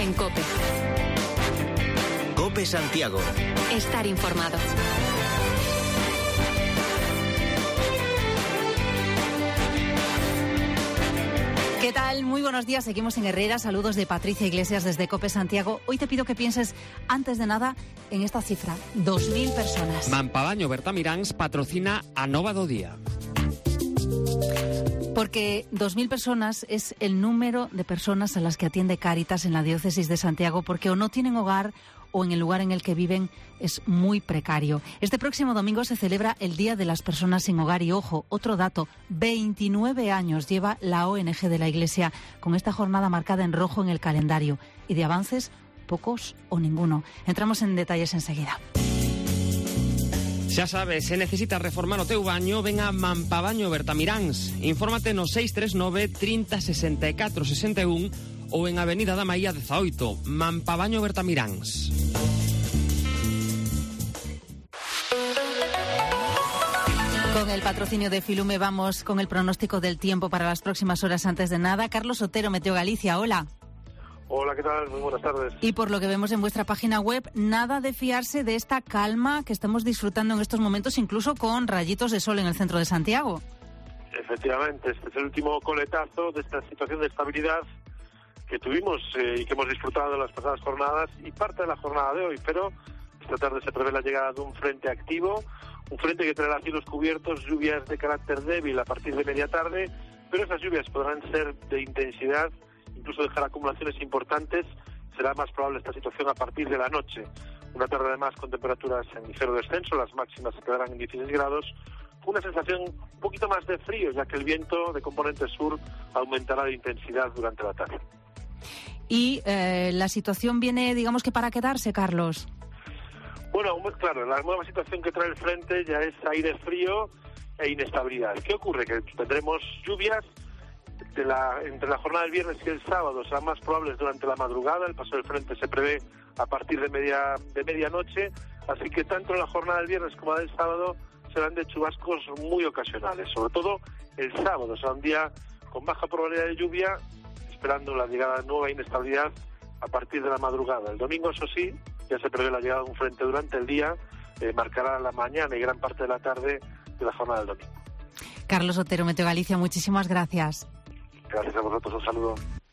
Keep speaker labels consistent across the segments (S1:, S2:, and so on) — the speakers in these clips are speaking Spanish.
S1: en COPE.
S2: COPE Santiago.
S1: Estar informado.
S3: ¿Qué tal? Muy buenos días. Seguimos en Herrera. Saludos de Patricia Iglesias desde COPE Santiago. Hoy te pido que pienses, antes de nada, en esta cifra. 2.000 personas.
S4: Mampabaño Bertamiráns patrocina a Nova do Día.
S3: Porque 2.000 personas es el número de personas a las que atiende Cáritas en la diócesis de Santiago, porque o no tienen hogar o en el lugar en el que viven es muy precario. Este próximo domingo se celebra el Día de las Personas sin Hogar y, ojo, otro dato, 29 años lleva la ONG de la Iglesia con esta jornada marcada en rojo en el calendario. Y de avances, pocos o ninguno. Entramos en detalles enseguida.
S4: Xa sabes, se necesitas reformar o teu baño, ven a Mampabaño Bertamiráns. Infórmate no 639 30 64 61 ou en Avenida da Maía 18, Mampabaño Bertamiráns.
S3: Con el patrocinio de Filume vamos con el pronóstico del tiempo para las próximas horas. Antes de nada, Carlos Otero, Meteo Galicia, hola.
S5: Hola, ¿qué tal? Muy buenas tardes.
S3: Y por lo que vemos en vuestra página web, nada de fiarse de esta calma que estamos disfrutando en estos momentos, incluso con rayitos de sol en el centro de Santiago.
S5: Efectivamente, este es el último coletazo de esta situación de estabilidad que tuvimos y que hemos disfrutado en las pasadas jornadas y parte de la jornada de hoy, pero esta tarde se prevé la llegada de un frente activo, un frente que traerá cielos cubiertos, lluvias de carácter débil a partir de media tarde, pero esas lluvias podrán ser de intensidad, incluso dejar acumulaciones importantes. Será más probable esta situación a partir de la noche. Una tarde además con temperaturas en ligero descenso, las máximas se quedarán en 16 grados, una sensación un poquito más de frío, ya que el viento de componente sur aumentará de intensidad durante la tarde.
S3: Y la situación viene, digamos que para quedarse, Carlos.
S5: Bueno, claro, la nueva situación que trae el frente ya es aire frío e inestabilidad. ¿Qué ocurre? Que tendremos lluvias entre la jornada del viernes y el sábado, serán más probables durante la madrugada. El paso del frente se prevé a partir de medianoche, así que tanto en la jornada del viernes como la del sábado serán de chubascos muy ocasionales. Sobre todo el sábado será un día con baja probabilidad de lluvia, esperando la llegada de nueva inestabilidad a partir de la madrugada. El domingo, eso sí, ya se prevé la llegada de un frente durante el día, marcará la mañana y gran parte de la tarde de la jornada del domingo.
S3: Carlos Otero, Meteo Galicia, muchísimas gracias.
S5: Gracias a vosotros, un saludo.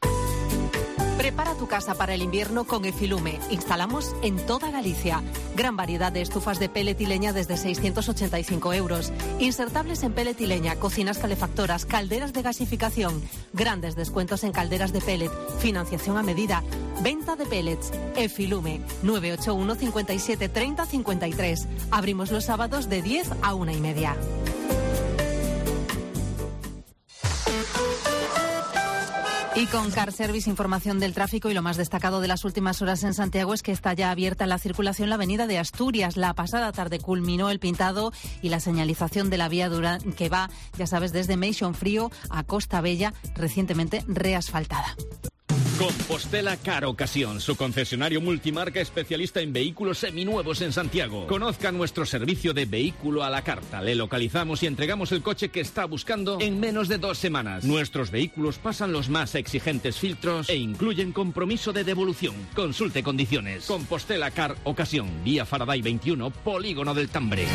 S1: Prepara tu casa para el invierno con Efilume. Instalamos en toda Galicia. Gran variedad de estufas de pellet y leña desde 685 euros. Insertables en pellet y leña, cocinas calefactoras, calderas de gasificación. Grandes descuentos en calderas de pellet. Financiación a medida. Venta de pellets. Efilume. 981 57 30 53. Abrimos los sábados de 10 a 1:30.
S3: Y con Car Service, información del tráfico y lo más destacado de las últimas horas en Santiago es que está ya abierta la circulación la avenida de Asturias. La pasada tarde culminó el pintado y la señalización de la vía que va, ya sabes, desde Meixón Frío a Costa Bella, recientemente reasfaltada.
S6: Compostela Car Ocasión, su concesionario multimarca especialista en vehículos seminuevos en Santiago. Conozca nuestro servicio de vehículo a la carta. Le localizamos y entregamos el coche que está buscando en menos de 2 semanas. Nuestros vehículos pasan los más exigentes filtros e incluyen compromiso de devolución. Consulte condiciones. Compostela Car Ocasión, vía Faraday 21, Polígono del Tambre.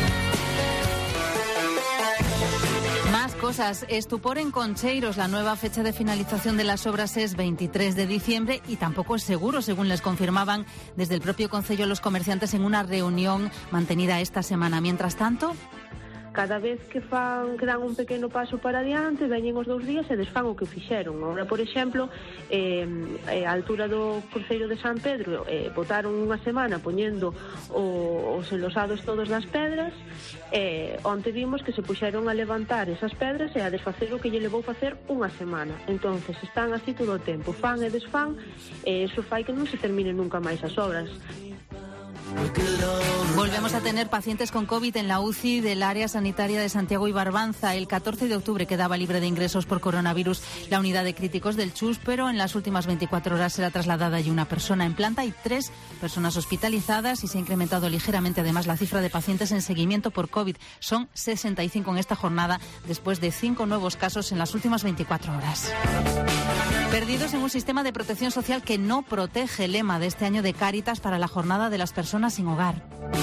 S3: Más cosas. Estupor en Concheiros. La nueva fecha de finalización de las obras es 23 de diciembre y tampoco es seguro, según les confirmaban desde el propio Concello los comerciantes en una reunión mantenida esta semana. Mientras tanto,
S7: cada vez que dan un pequeno paso para adiante, veñen os 2 días e desfan o que fixeron. Agora, por exemplo, a altura do Concello de San Pedro botaron unha semana poñendo os enlosados todos das pedras, onte vimos que se puxeron a levantar esas pedras e a desfacer o que lle levou facer unha semana. Entonces están así todo o tempo, fan e desfan, e iso fai que non se terminen nunca máis as obras.
S3: Volvemos a tener pacientes con COVID en la UCI del área sanitaria de Santiago y Barbanza. El 14 de octubre quedaba libre de ingresos por coronavirus la unidad de críticos del CHUS, pero en las últimas 24 horas será trasladada allí una persona en planta y 3 personas hospitalizadas, y se ha incrementado ligeramente además la cifra de pacientes en seguimiento por COVID. Son 65 en esta jornada, después de 5 nuevos casos en las últimas 24 horas. Perdidos en un sistema de protección social que no protege, el lema de este año de Cáritas para la Jornada de las Personas sin Hogar.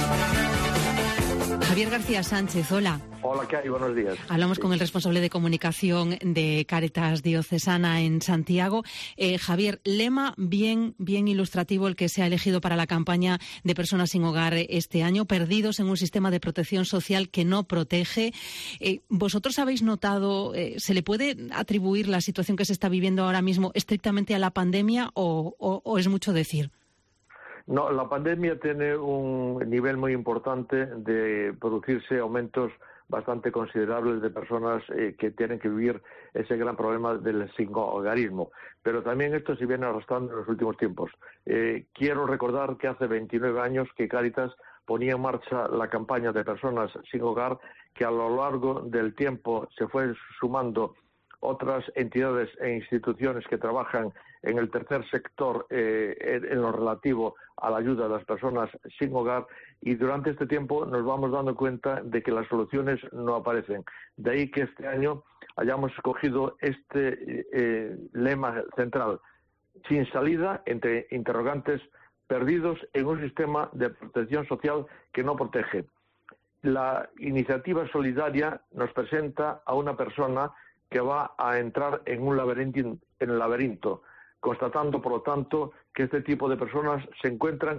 S3: Javier García Sánchez, hola.
S2: Hola, ¿qué hay? Buenos días.
S3: Hablamos con el responsable de comunicación de Cáritas Diocesana en Santiago. Javier, lema bien ilustrativo el que se ha elegido para la campaña de personas sin hogar este año, perdidos en un sistema de protección social que no protege. ¿Vosotros habéis notado, se le puede atribuir la situación que se está viviendo ahora mismo estrictamente a la pandemia o es mucho decir?
S2: No, la pandemia tiene un nivel muy importante de producirse aumentos bastante considerables de personas que tienen que vivir ese gran problema del sinhogarismo. Pero también esto se viene arrastrando en los últimos tiempos. Quiero recordar que hace 29 años que Cáritas ponía en marcha la campaña de personas sin hogar, que a lo largo del tiempo se fue sumando otras entidades e instituciones que trabajan en el tercer sector en lo relativo a la ayuda a las personas sin hogar, y durante este tiempo nos vamos dando cuenta de que las soluciones no aparecen. De ahí que este año hayamos escogido este lema central: sin salida, entre interrogantes, perdidos en un sistema de protección social que no protege. La iniciativa solidaria nos presenta a una persona que va a entrar en un laberinto, constatando, por lo tanto, que este tipo de personas se encuentran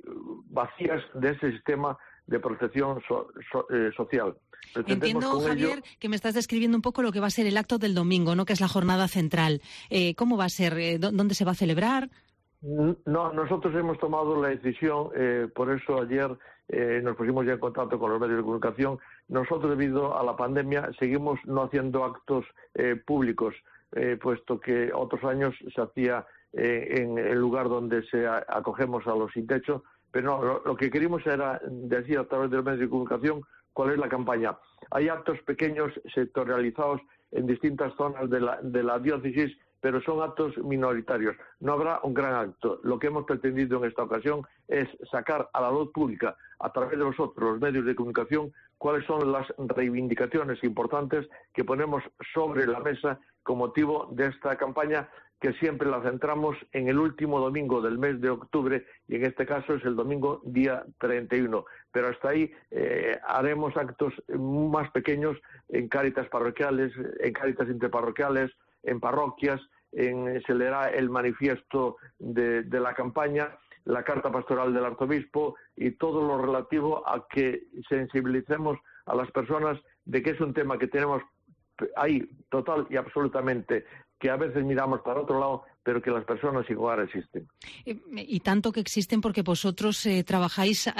S2: vacías de ese sistema de protección social.
S3: Entiendo, Javier, que me estás describiendo un poco lo que va a ser el acto del domingo, ¿no?, que es la jornada central. ¿Cómo va a ser? ¿Dónde se va a celebrar?
S2: No, nosotros hemos tomado la decisión, por eso ayer nos pusimos ya en contacto con los medios de comunicación. Nosotros, debido a la pandemia, seguimos no haciendo actos públicos, puesto que otros años se hacía en el lugar donde acogemos a los sin techo, pero no, lo que queríamos era decir a través de los medios de comunicación cuál es la campaña. Hay actos pequeños sectorializados en distintas zonas de la diócesis, pero son actos minoritarios. No habrá un gran acto. Lo que hemos pretendido en esta ocasión es sacar a la luz pública, a través de nosotros, los medios de comunicación, cuáles son las reivindicaciones importantes que ponemos sobre la mesa con motivo de esta campaña, que siempre la centramos en el último domingo del mes de octubre, y en este caso es el domingo día 31. Pero hasta ahí haremos actos más pequeños en Cáritas parroquiales, en Cáritas interparroquiales, en parroquias, se leerá el manifiesto de la campaña, la carta pastoral del arzobispo y todo lo relativo a que sensibilicemos a las personas de que es un tema que tenemos ahí total y absolutamente, que a veces miramos para otro lado, pero que las personas sin hogar existen.
S3: Y tanto que existen, porque vosotros trabajáis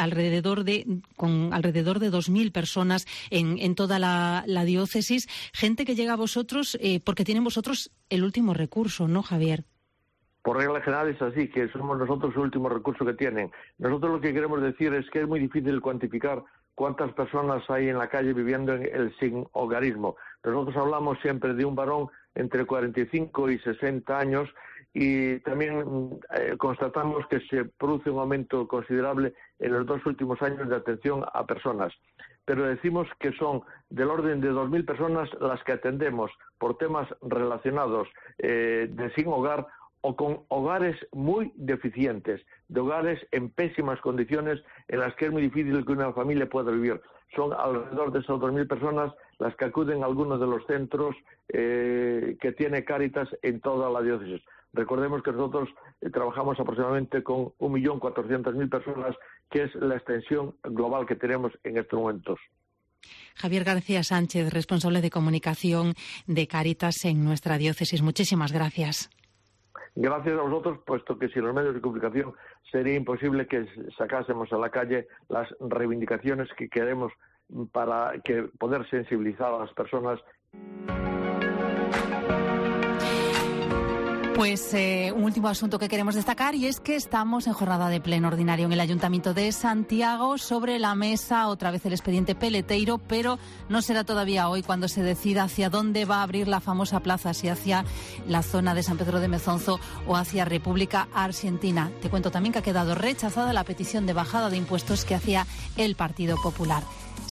S3: con alrededor de 2.000 personas en toda la diócesis, gente que llega a vosotros porque tienen vosotros el último recurso, ¿no, Javier?
S2: Por regla general es así, que somos nosotros el último recurso que tienen. Nosotros lo que queremos decir es que es muy difícil cuantificar cuántas personas hay en la calle viviendo en el sinhogarismo. Nosotros hablamos siempre de un varón entre 45 y 60 años, y también constatamos que se produce un aumento considerable en los 2 últimos años de atención a personas. Pero decimos que son del orden de 2.000 personas las que atendemos por temas relacionados de sin hogar o con hogares muy deficientes, de hogares en pésimas condiciones en las que es muy difícil que una familia pueda vivir. Son alrededor de esas 2.000 personas las que acuden a algunos de los centros que tiene Cáritas en toda la diócesis. Recordemos que nosotros trabajamos aproximadamente con 1.400.000 personas, que es la extensión global que tenemos en estos momentos.
S3: Javier García Sánchez, responsable de comunicación de Cáritas en nuestra diócesis. Muchísimas gracias.
S2: Gracias a vosotros, puesto que sin los medios de comunicación sería imposible que sacásemos a la calle las reivindicaciones que queremos para poder sensibilizar a las personas.
S3: Pues un último asunto que queremos destacar, y es que estamos en jornada de pleno ordinario en el Ayuntamiento de Santiago. Sobre la mesa otra vez el expediente Peleteiro, pero no será todavía hoy cuando se decida hacia dónde va a abrir la famosa plaza, si hacia la zona de San Pedro de Mezonzo o hacia República Argentina. Te cuento también que ha quedado rechazada la petición de bajada de impuestos que hacía el Partido Popular.